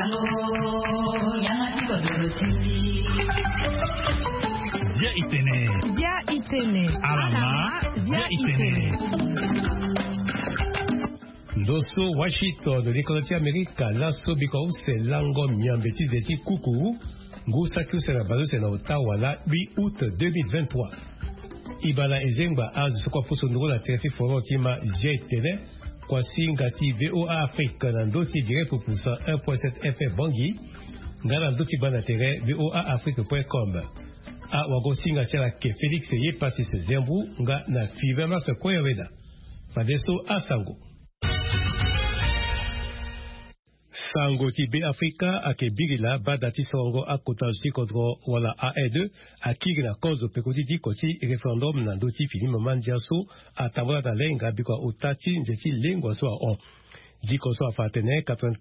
Dia itene. Alama. Dia itene. Dosso Washington, l'écologie américaine, la Sobiko, c'est Lango Miambeti Zeti Kuku, Gusaku Senabado, c'est Ottawa, la 8 août 2023. Ibala Ezengba, Az, Sokwa Fosondro, la Terefi Forotima, Zietene, Kwasi Ngati, VOA Afrique, Nandoti, direct pour 1.7 FM Bangui, Galandoti Banatere, voaafrique.com. A Wagosi Ngatiala Ke Félix Ye Passi Zembu, Nga na Fivema se Koyaveda. Fadeso Asango. Sango Tibe Africa ake bigila badati songo akotaji kodro wala AE2 akigila kozo pekoti dikoti referendum na doti fini mamandiaso atawala da lenga bikwa utati nzeti lengwa so on diko so afatene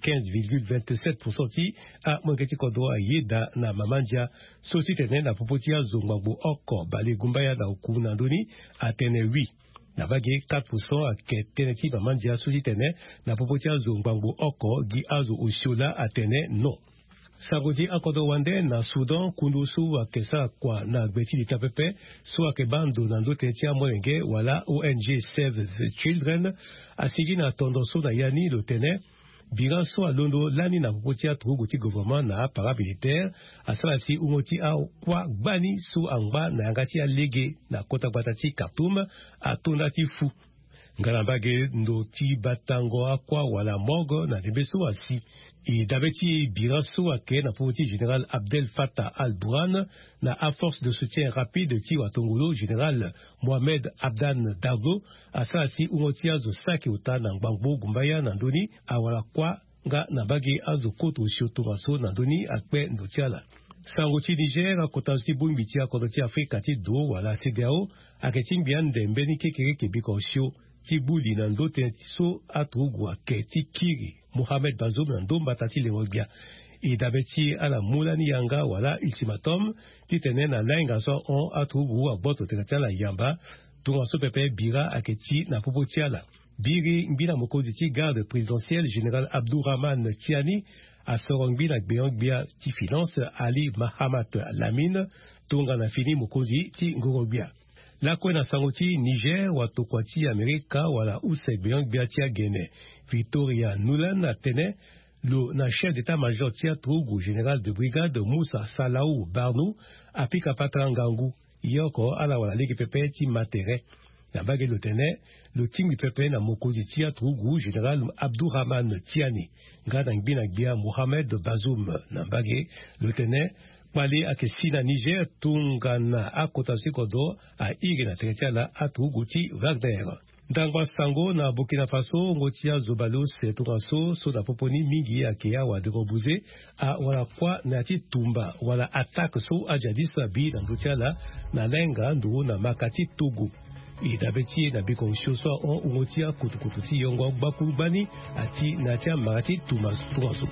95,27% ti a mongeti kodro yeda na mamandia société na popotia zongbabu oko bali gumbaya da ukuna ndoni atene 8 na bagi 4% ake teneti mamandia sujitene na popotia zongbangu oko gi azu ushula atene no. Sagodi akodo wande na Sudan kundusu akesa kwa na gbeti di tapepe so ake bando na ndo tetia mwenge wala ONG Save the Children asigi na tondoso na yani lo tene biran so alondo lani na popotia truguti gouvernement na paramilitaire asala si umoti a kwa gbani su angba na yangati ya lege na kota batati Khartoum atondati fu ngalambage ndo ti batango akwa wala mogo na debeso asi i dabeti biranso ake na popoti général Abdel Fattah al-Burhan na a force de soutien rapide ti watongolo général Mohamed Abdan Daglo asala si umoti azo saki uta na ngbangbo gumbaya na ndoni awala kwa nga na bage azo koto shiotomaso na ndoni akpe ndotiala. Sangoti Niger akotansi bumbiti akodoti Afrika ti do wala CEDEAO aketing bian de mbeni kekere kebiko shio ti buli na ndote so atrugu ake ti kiri Mohamed Bazoum na ndomba tati lewobia i dabeti ala mulani yanga wala ultimatum ti tene na lenga so on atrugu aboto tekatiala yamba tunga so pepe bira ake ti na popotiala biri mbina mokozi ti garde présidentielle général Abdourahmane Tiani a sorongbi na gbeongbia ti finance Ali Mahamat Lamine tunga na fini mokozi ti ngorobia. La kwena sangoti Niger watokwati Amerika wala use gbeongbia ti agene Victoria Nuland atene lo na chef d'état-major ti atrugu général de brigade Moussa Salaou Barnou apika patrangangu yoko ala wala lege pepe ti matere. Na bage lo tene lo tingi pepe na mokozi ti atrugu général Abdourahmane Tiani ngada ngbina gbia Mohamed Bazoum na bage lo tene pale ake sina Niger tungana akotasi kodo a ige na teretiala atrugu ti Wagner. Ndangwa sango na Burkina Faso ngotia zobalo se tungaso so na poponi mingi ake awa de robuze a wala kwa na ti tumba wala attaque so ajadisa bi na ngotiala na lenga ndu na makati Togo. Idabeti na bikonsho so on ngotia kutukutu ti yongo bakurubani ati na tia marati tungaso.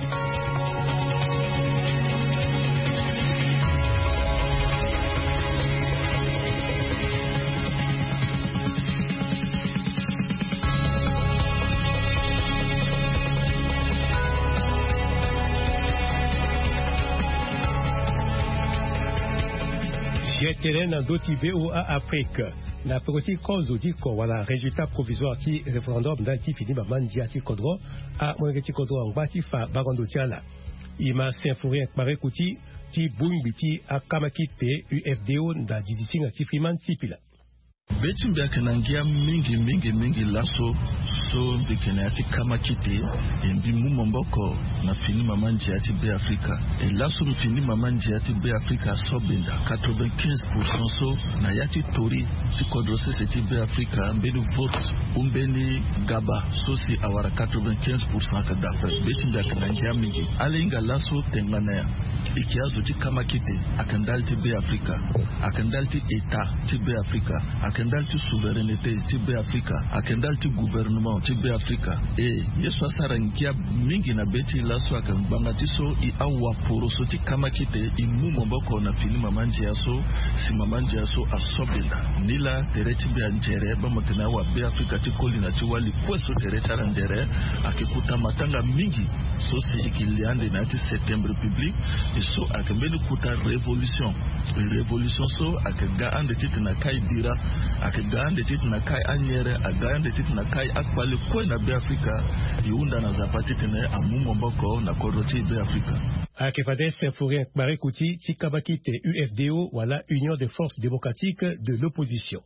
Terrain na doti VOA Afrique na proti cause diko wala résultat provisoire ti référendum d'anti fini mamandia ti kodro a mwengeti kodro ngbati fa bagondo tiala ima s'informer pare kuti ti bumbiti akamakite UFDO nda didisinga ti friman tipila beti mbaka nangia mingi laso so mbikene ati kama kite mbi mumomboko na fini mamanji ati be Afrika e laso mfini mamanji ati be Afrika so benda 95% so na yati tori ti kodrose seti be Afrika mbelu vote umbeni gaba so si awara 95% ka dafa beti mbaka nangia mingi ale inga laso tengana ikiazo ti kama kite akandal ti be Afrika, akandal ti État ti be Afrika, akandal ti souveraineté ti be Afrika, akandal ti gouvernement ti be Afrika. Yesu asara nkia mingi na beti laso akambanga ti so i awa poroso ti kama kite i mumo mboko na fili mamanji yaso si mamanji yaso asobila nila tere ti be anjere ba motena wa be Afrika ti koli na ti wali kweso tere tarandere akikuta matanga mingi so si ikiliande na ti septembre public e so akambeni kuta revolution so akaga ande titi na kai dira akaga ande titi na kai anyere aga ande titi na kai akwali kwe na be Afrika iunda na zapati tene amumo mboko na koroti be Afrika. Akefades Fourien Marekuti Chikabakite UFDO wala Union des forces démocratiques de l'opposition.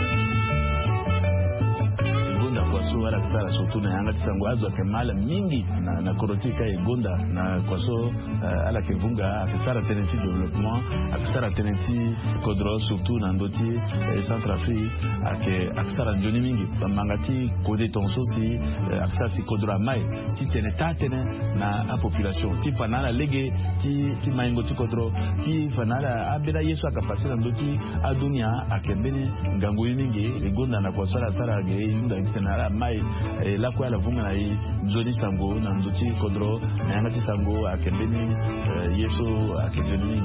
Kwaso wala kisara surtout na yanga tisango azo kemala mingi na korotika egonda na kwaso ala kevunga akisara tenenti développement akisara tenenti kodro surtout na ndoti Centrafrique akisara njoni mingi mangati kode tonso si akisara si kodro mai ti tene na a population ti fanala lege ti maingo ti kodro ti fanala abela yesu akapasi na ndoti adunia akembene ngango mingi egonda na kwaso ala sara ge yunda kitena mai la kwa la vunga na zoni sango na ndoti kodro na yangati sango akembeni yeso akembeni.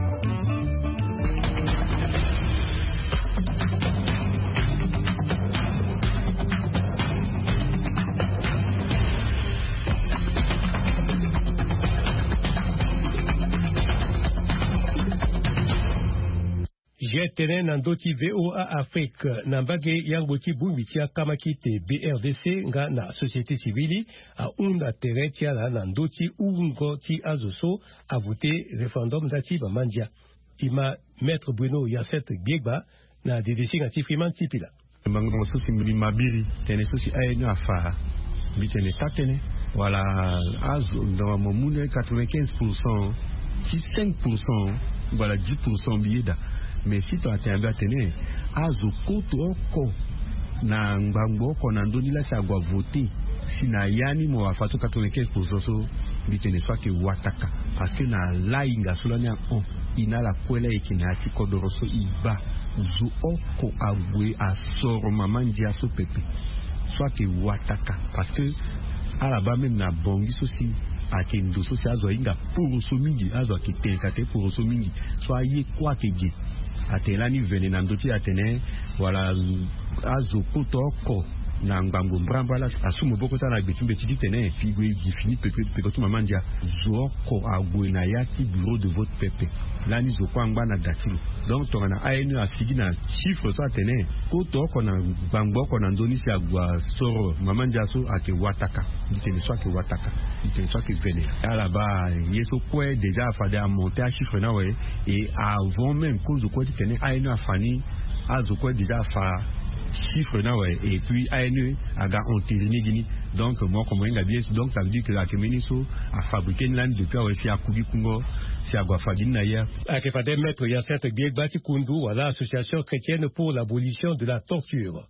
Jetene nandoti VOA Afrique nambage yangoti bumbitia kama kite BRDC nga na société civile a unda teretia la nandoti ungoti azoso a voté référendum dati bamandia. Ima maître Bruno Yasset Gegba na DDC ngati Freeman Tipila. Bango sosi mabiri tene sosi ayenyo afa bitene tatene wala azo dans mon monde 95% si 5% voilà 10% bieda. Mais si tu as été abattu, azo koto oko na ngambo oko na ndoni la sa gwa voter si na yani mo wa faso 95% so bitene soit que wataka parce que na lainga solanya on ina la kwela ekina ati kodoroso iba zo oko agwe asoro mamandi aso pepe soit que wataka parce que alaba même na bongi sosi akendo sosi azo inga pour so mingi azo akitenka pour so mingi soit ye kwa keje atelani vene na ndoti atene wala azo kotoko na ngambo mbramba la asumo boko tana betimbe tidi tene figwe gifini pepe to mamandia zoko agwe na yaki bureau de vote pepe lani zo kwangba na datilo donc to na ayenu asigi na chiffre so atene kotoko na ngambo ko na ndoni si agwa soro mamandia so ake wataka ditene so ake wataka ditene so ake vene alaba yeso kwe déjà fade a monter a chiffre na we et avant même ko zo ko tene ayenu afani azo ko déjà fa chiffre na ouais et puis ANE aga ontirini gini donc moi comme on bien donc ça veut dire que la Kemeniso a fabriqué une lande depuis aussi à Kubi Kungo si à Guafagine d'ailleurs à Kefade maître Yasset Biegba Kundu à l'association chrétienne pour l'abolition de la torture.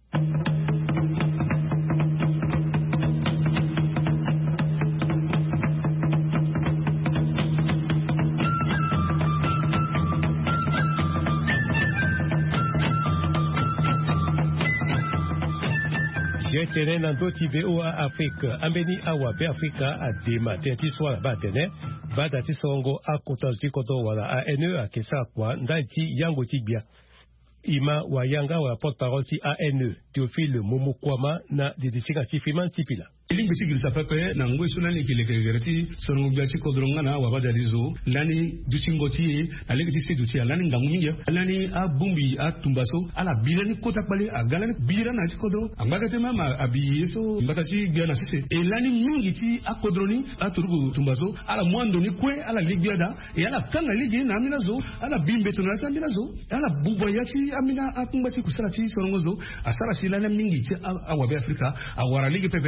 Jetene nandoti VOA Afrique ambeni awa be Afrika adema tenti swala batene badati songo akotanzi koto wala ANE akesa kwa ndati yango tibia ima wa yanga wa porte-parole ti ANE Théophile Momokwama na dedisika ti Freeman Tipila. Ilingi sigilisa pepe na ngwe sunani kilekereti songo biati kodrongana wabada rizo lani duchingoti alegi ti seduti lani ngamunye lani abumbi atumbaso ala bilani kota pale agalani bilana ti kodro ambagate mama abiyeso mbatati biana sese elani mingi ti akodroni aturugo tumbaso ala mwando ni kwe ala ligiada e ala kanga ligi na aminazo ala bimbe tonata aminazo ala bubayati amina akumbati kusala ti songozo asara silana mingi ti awabe Afrika awara ligi pepe wara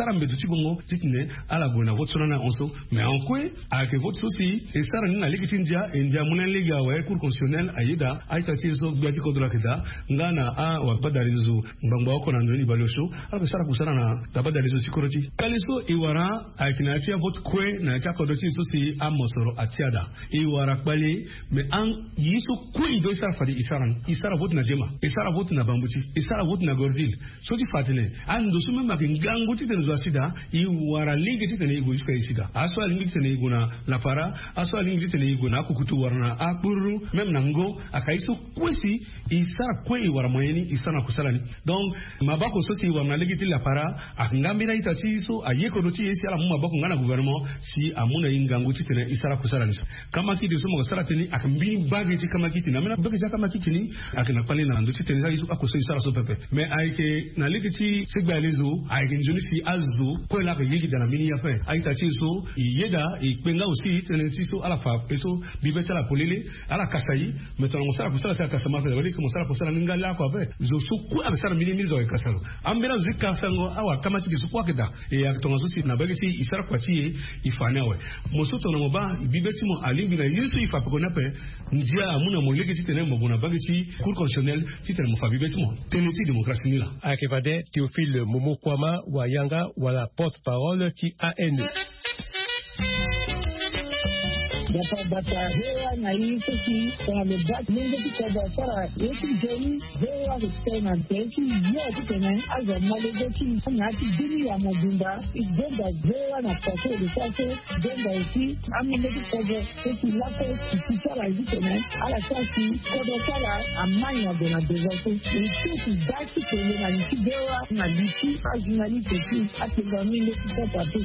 sara mbetuti bongo titine ala gona votsona na onso mais en quoi avec votre souci et sara na ligi tindia india muna ligi wa cour constitutionnel ayida aita tizo biati kodra kita ngana a wa badarizo mbangba ko na ndoni balosho ala sara kusara na tabadarizo sikoroti kaliso iwara akinatia vote kwe na cha kodoti souci amosoro atiada iwara kwali mais an yiso kwe do sara fadi isara vote na jema isara vote na bambuti isara vote na gordil so ti fatine ando sume makingango ti tenzo asida iwara ligi ti tene igo iska isida aso alingi ti tene igo na la para aso alingi ti tene igo na kukutu warna akuru même nango akaiso kwesi isara kwe iwara moyeni isana kusalani donc mabako so si warna ligi ti la para akngambira itati so ayeko do ti esi ala mabako ngana gouvernement si amuna ingango ti tene isara kusalani kama ki de so mo sara teni akambini bagi ti kama kiti na mena bagi ja kama kiti ni akina pale na ndo ti tene sa iso akoso isara so pepe mais aike na ligi ti sigbalezo aike njoni si azu ko la yigi dana mini ya pe aita ti so yeda ipenga aussi tene ti so ala fa eso bibeta la polele ala kasayi meto mo sara kusala sa kasama pe wali ko sara kusala ninga la ko pe zo so ku ala sara mini mizo kasalo ambera zika sango awa kama ti so kwa keda e aktonga so si na bagi ti isara kwa ti ifane we mo so to no ba bibeti mo alimbi na yesu ifa pe ko na pe njia amuna mo ligi ti tene mo bona bagi ti cour constitutionnel ti tene mo fa bibeti mo tene ti démocratie ni la akevade Théophile Momo Kwama Wayanga wala porte-parole ti ANE. Bata hewa na hii sisi wamebaki mingi kwa sara yetu jeni hewa kutena teki yote tena aza malegeti na dini ya mobimba igenda hewa na pato lisase genda usi amileki kwa teki lako kisara hivi tena ala kasi kwa sara amanya dona dezaso usiku daki tena na nisidewa na lisi ajinali teki atenga mingi kwa pato.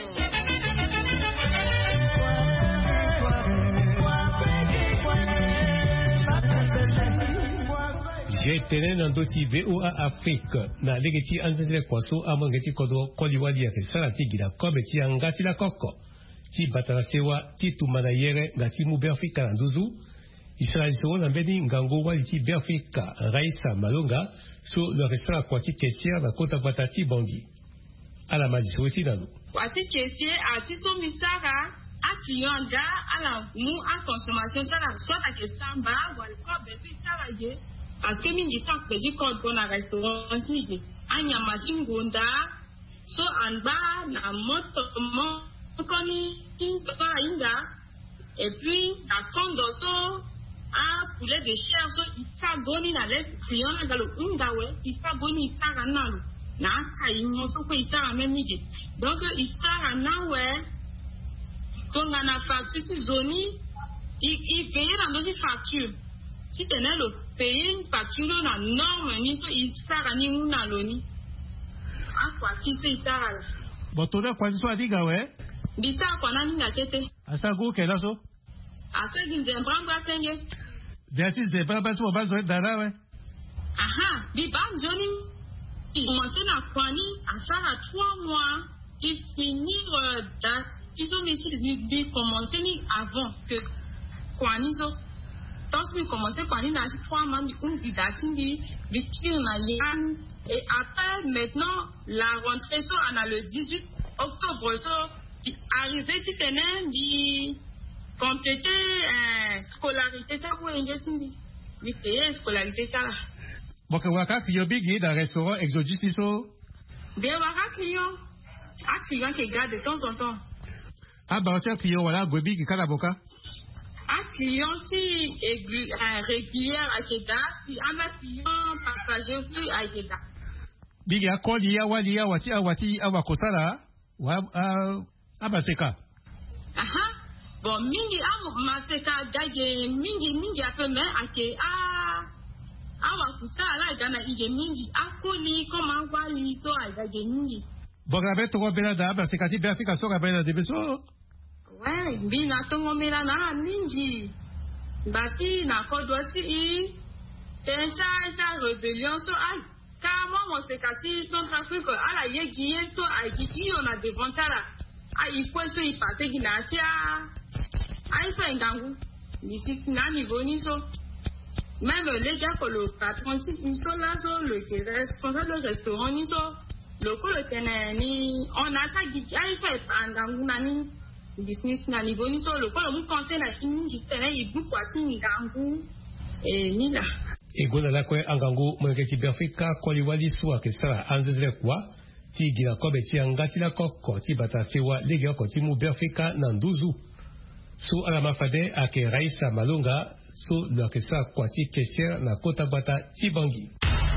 Jetene nandoti VOA Afrique na legeti anzele kwaso amangeti kodo koliwadi ya kesala tigida kobe ti angati la koko ti batala sewa ti tumana yere ngati mu Afrika na nduzu Israël so na mbeni ngango wali ti Afrika Raisa Malonga so le restaurant kwati kesier na kota batati bangi ala mali so ti nanu kwati kesier ati so misara a client da ala mu a consommation sala soit à que samba wal kobe si sala ye parce que mingi sak beji code go na restaurant si anya machingonda so anba na moto koni inga inga et puis la kondo so a poulet de chair so ita goni na le client na galo ungawe ita goni sara nalu na kai mo so ko ita memiji donc ita na we donc na facture si zoni il fait dans dosi facture si tenait le payer une facture na norme ni so isara ni una loni akwa ti se isara la botona kwa so adiga we bisa kwa nani ngatete asago kela so asagi nzembanga tenge dati nzembanga so bazo dara we aha bi ba joni commencer na kwani asara 3 mois et finir ils ont décidé de commencer avant que kwani so donc we commencer kwani na 3 mois on dati victime na les et après maintenant la rentrée so on a le 18 octobre so arrivé si tenen di compléter scolarité ça pour ingénierie di payer scolarité ça boka waka client bigi dans restaurant exotique so bien waka client qui garde de temps en temps ah bah tiens client voilà gobi qui kala boka ah client si régulière à Keda si un client passager aussi à Keda bigi akoli ya wati awakosala wa abateka aha bon mingi maseka dage mingi ape mais ake awakusala gana ige mingi akoli koma wali so dage mingi boka beto bela da abateka ti Afrika so bela de beso ouais bina tongo mela na mingi basi na kodwa si tencha rébellion so Carrément, mon sécati, Centrafrique, à la yéguié, so, à qui on a devant ça là. Ah, il faut se y passer, qui n'a pas. Ah, il faut un gangou. Ici, c'est un niveau, ni so. Même les gars, que le patron, ils sont là, so, le responsable du restaurant, ni so. lokolo tene ni on a ta gi ai fait angangu nani business na niveau ni so lokolo mu compter na fini justement ibu kwa si ngangu ni la egona la kwe angangu mweketi Afrika kwali wali suwa kesara anzezele kwa ti gira kobe ti angati la koko ti batasewa lege ko ti mu Afrika na nduzu su ala mafade ake Raisa Malunga su lo kesa kwa ti kesier na kota bata ti bangi.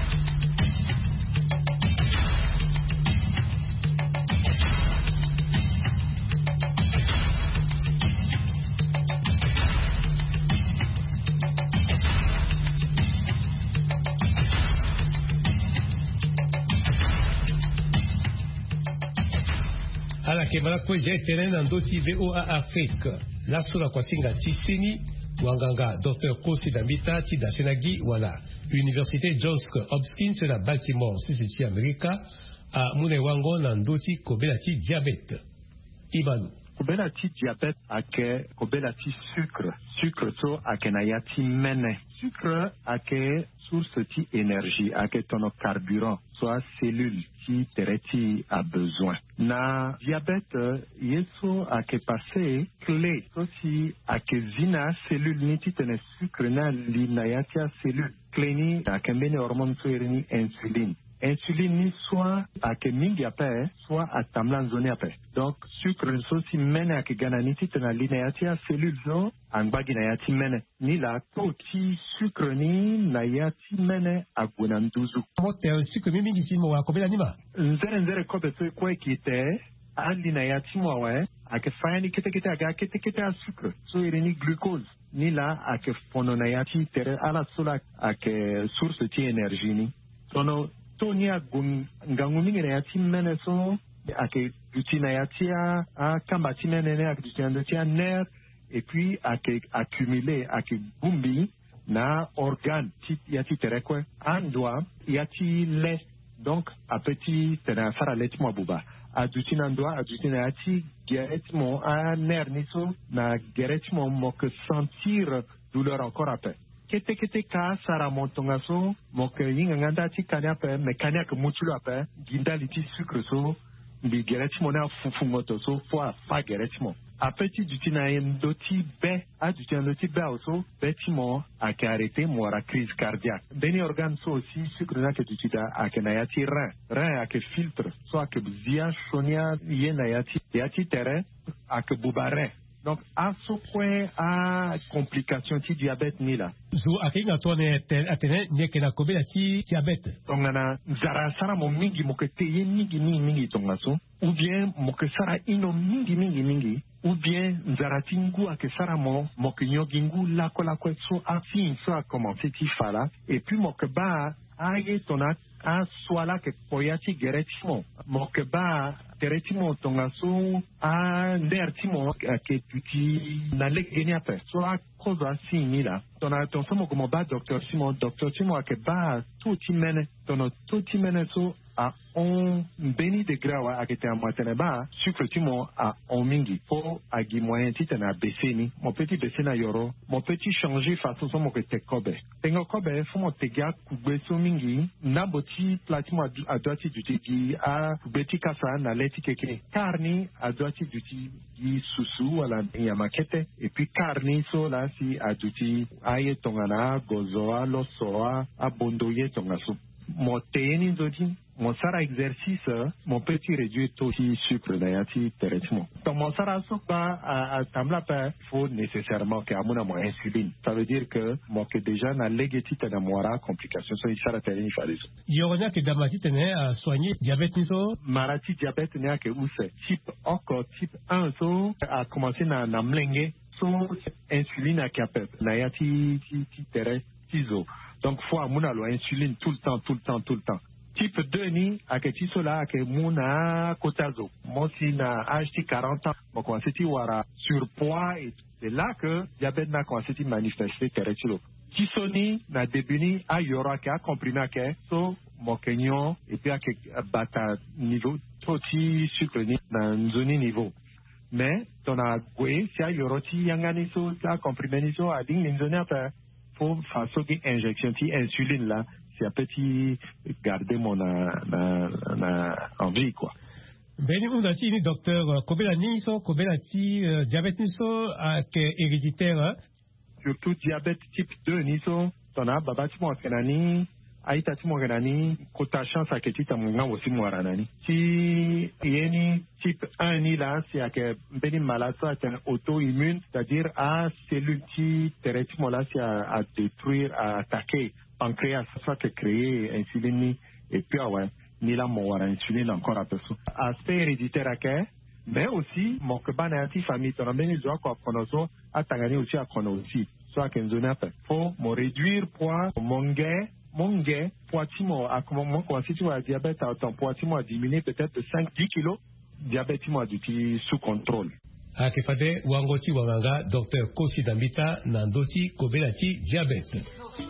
Ala kebala kweje tenen andoti VOA Afrique. La sura kwa singa tisini wanganga Dr. Kosi Dambita ti da Senagi wala Université Johns Hopkins na Baltimore sisi Amerika a mune wango na ndoti kobela ti diabete. Ibanu kobela ti diabete ake kobela ti sucre so ake na yati mene sucre ake source ti énergie ake tono carburant soit cellule ti tereti a besoin na diabete yeso ake passé clé so si ake zina cellule ni ti tene sucre na li na yati a cellule clé ni ake mene hormone so ni insuline ni soit ake mingi ape soit a tamlan zone ape donc sucre so si mene ake gana ni ti tena li na yati a cellule zo angbagi na yati mene ni la to ti sucre ni na yati mene aguna nduzu mote sucre mingi si mo akobela nima nzere kobe so kwa kite ali na yati mo wa ake fani kete aga kete a sucre so ni glucose ni la ake fono na yati tere ala sola ake source ti énergie ni sono Tonia ngangu mingi na yati mene so ake duti na yati a kambati mene ake duti na yati a nerf et puis ake accumulé ake bumbi na organe yati terekwe andwa yati lait donc a petit tena fara lait mo buba a duti na ndwa a duti na yati geret mo a nerf niso na geret mo que sentir douleur encore après kete ka sara montonga so moke yinga nganda ti kanya pe me kanya ke mutulo ape ginda liti sucre so bi gereti mo na fufungoto so fa gereti mo apeti duti na ndoti be a duti na ndoti be also beti mo ake arrêter mo ara crise cardiaque beni organe so aussi sucre na ke duti da ake na yati rein ake filtre so ake zia shonia ye na yati tere ake bubare. Donc, à ce point, à complication ti diabète ni la. Zo akinga tone atene nyeke na kobela ti diabète. Donc na zara sara mo mingi mo ke teye mingi tonga so ou bien mo ke sara ino mingi ou bien zara tingu ake sara mo ke nyogingu la ko so a fin so a commencer ti fala et puis mo ke ba aye tona a swala ke poyati geretimo mo ke ba geretimo tonga so a ndertimo ke tuti na lek genia pe so a koza sini la tona ton somo como ba docteur Simon ake ba tuti mene so a on beni de grawa ake te amatene ba sucre timo a on mingi po agi moyen ti tena beseni mo petit besena yoro mo petit changer façon somo ke te kobe tengo kobe fomo te ga kugbe so mingi na boti platimo a doati duti gi a beti kasa na leti keke karni a doati duti gi susu wala ya makete et puis karni so la si a duti aye tongana gozoa losoa a bondoye tongaso mo teni zodi mon sara exercice mon petit réduire taux de sucre d'ailleurs traitement donc mon sara so ba à tamla pas faut nécessairement que amuna mo insuline ça veut dire que moi que déjà na legetite na moira complication so sara teni faliso yorona que damati tene à soigner diabète niso marati diabète ne que use type 1 so a commencé na mlenge so insuline a capable na yati ti tere tizo donc faut amuna lo insuline tout le temps type 2 ni aketi sola ake muna kotazo mosi na âge 40 ans mo commencé ti wara surpoids et c'est là que diabète na commencé ti manifester teretilo tisoni na debuni a yoro ake a comprimé ake so mo kenyo et puis ake bata niveau toti sucre ni na nzoni niveau mais tona gwe si a yoro ti yangani so a comprimé ni so a ding nzoni ata faut façon d'injection ti insuline là si a petit garder mon en vie quoi. Beni undati ni docteur kobela niso kobela ti diabète niso ke héréditaire. Surtout diabète type 2 niso tona babati mo kenani aita ti mo kenani kota chance aketi ta munga aussi mo ranani. Ti yeni type 1 ni là c'est que beni maladie auto-immune, c'est-à-dire à cellule qui traitement là c'est à détruire, à attaquer pancréas, soit que créer insuline et puis ouais ni la mort insuline encore à tout ça. Aspect héréditaire mais aussi mon que banati famille ton beni doit quoi konoso atangani aussi à konosi soit que nzona faut me réduire poids mon gars poitimo à comment quoi si tu as diabète ton poitimo a diminué peut-être de 5-10 kilos diabète mo du sous contrôle. Akefade wangoti wanganga Dr Kosi Dambita nandoti kobelati diabète.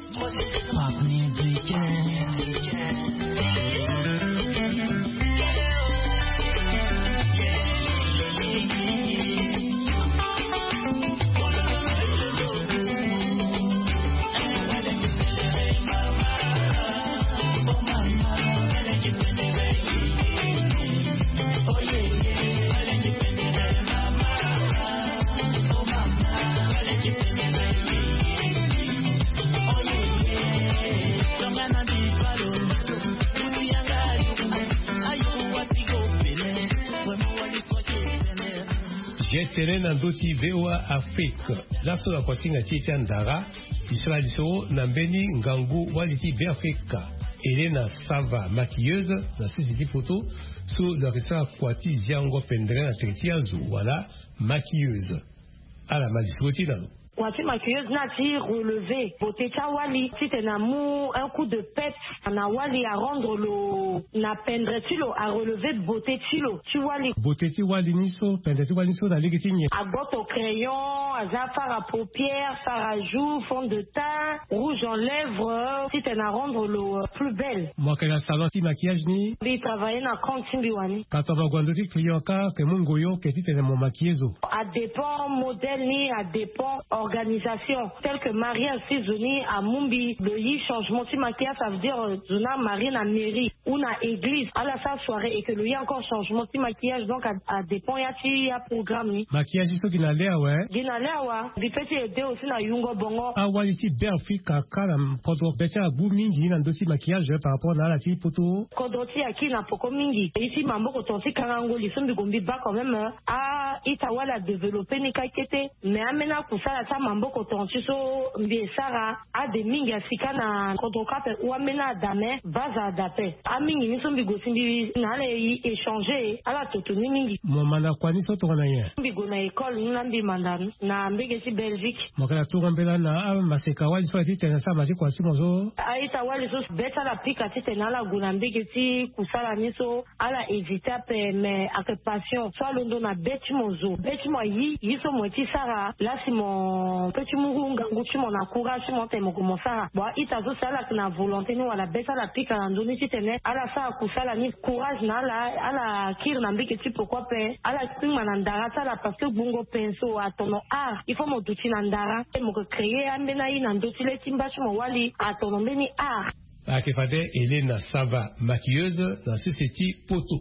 Jetele nandoti VOA Afrique. Laso la kwasinga chicha ndara. Israeliso nambeni ngangu waliti be Africa. Elena Sava maquilleuse na sisi photo sur le restaurant Kwati Ziango Pendren à Tretiazu. Voilà maquilleuse. À la malisoti là. Wati maquilleuse na ti relevé beauté wali si te na mou un coup de pète na wali à rendre le na pendre tilo à relever beauté tilo tu wali beauté ti wali niso pendre ti wali niso na ligitini à goto crayon à zafar à paupières fard à joues fond de teint rouge en lèvres si te na rendre le plus belle moi que la salon ti maquillage ni bi travailler na continue wani quand on va gwando ti client ka que mungoyo que ti te na mon maquilleuse à dépend modèle ni à dépend organisation telle que Marie Assizoni à Mumbi, le yi changement si maquillage ça veut dire Zona Marie na mairie ou na église à la sa soirée et que le yi encore changement si maquillage donc à dépend ya ti ya programme ni maquillage so kina lea ouais kina lea wa bi petit aider aussi na yungo bongo ah ouais ici Africa kala kodo becha bu mingi na ndosi maquillage par rapport na la ti poto kodo ti aki na poko mingi ici mambo ko tonsi karango li sombi gombi ba quand même ah itawala développer ni kakete mais amena kusala sa mambo ko tonsi so mbi sara a de mingi afika na kodo kape ou amena dame baza dape a mingi ni sombi gosimbi na le échanger ala totoni mingi mo manda kwani so to na ye mbi go na école na mbi mandan na mbege si Belgique mo kala to ngambela na maseka wali so ti tena sa maji kwa simozo a itawali so beta la pika ti tena la go na mbege ti kusala ni so ala éviter pe mais avec passion soit londo na beti mozo beti mo yi so mo ti sara là si mon petit murunga nguchi mon encourage mon temo comme ça bon itazo sala na volonté ni wala beta la pika na ndoni ti tene ala sa kusala ni courage na ala kir na mbeke ti pourquoi pe ala kima na ndara sala parce que bungo penso atono art il faut mo duti na ndara mo créer ambena yi na ndoti le timba mo wali atono mbeni art Akefade Elena Sava maquilleuse dans Ceci Poto.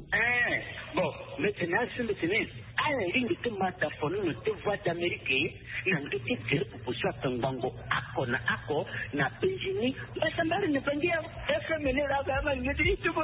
Bon, maintenant, à la ligne de mataphone, nous te voix d'Amérique, nous te disons pour ça ton bango, akona ako, na péjini, mais ça m'a ne pas dire, FML la gamme, nous dit tout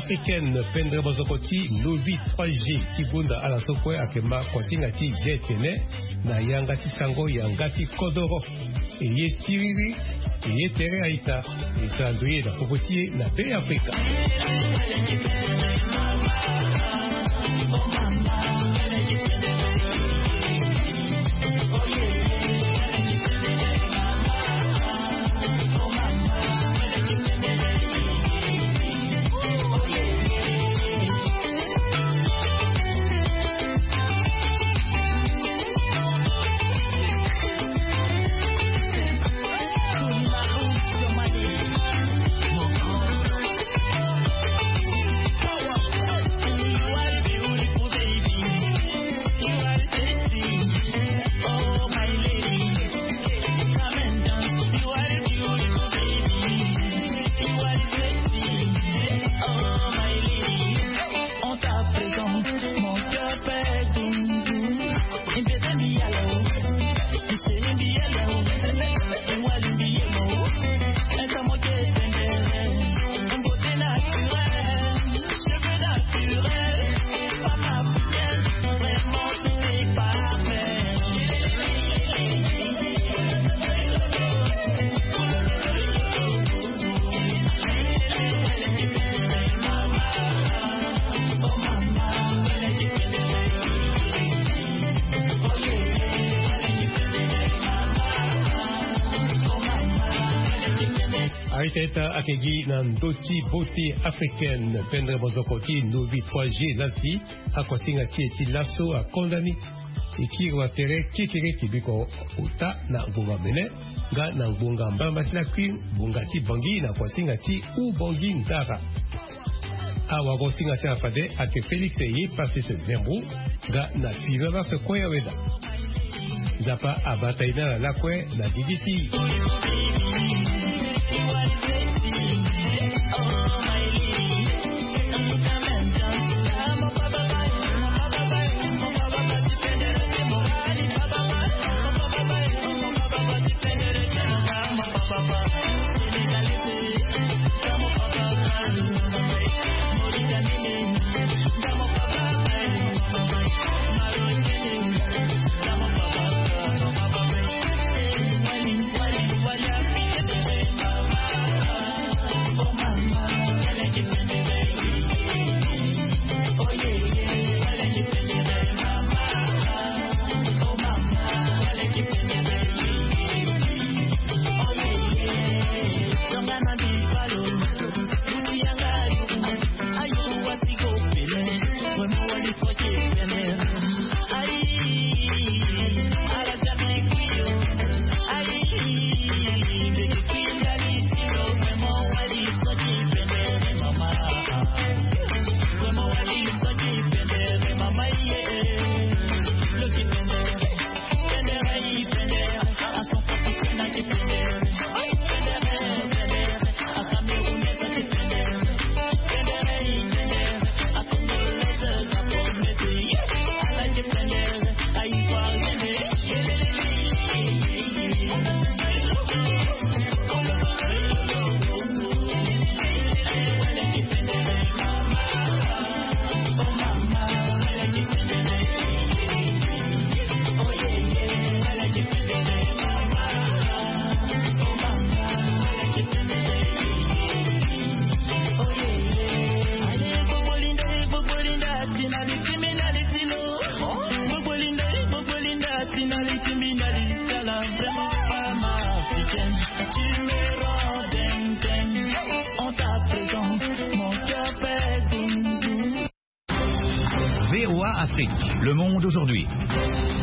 africaine pendre bozokoti Novi 3G Kibunda ala sokwe akema kwasingati jetene na yangati sango yangati kodoro eye siriri eye tere aita esandoye na kokotie na pe Afrika. Aiteta akegi na ndoti beauté africaine pendre bozokoti Novi 3G lasi akwasinga tieti laso a kondani ikirwa tere kikire kibiko uta na ngunga mene ga na ngunga mbamba sina kwin bungati bangi na kwasinga ti u bangi ndara awa gosinga cha fade ake Felix ye passe se zembu ga na fiva se koya weda zapa abataina la lakwe na digiti. Le monde aujourd'hui.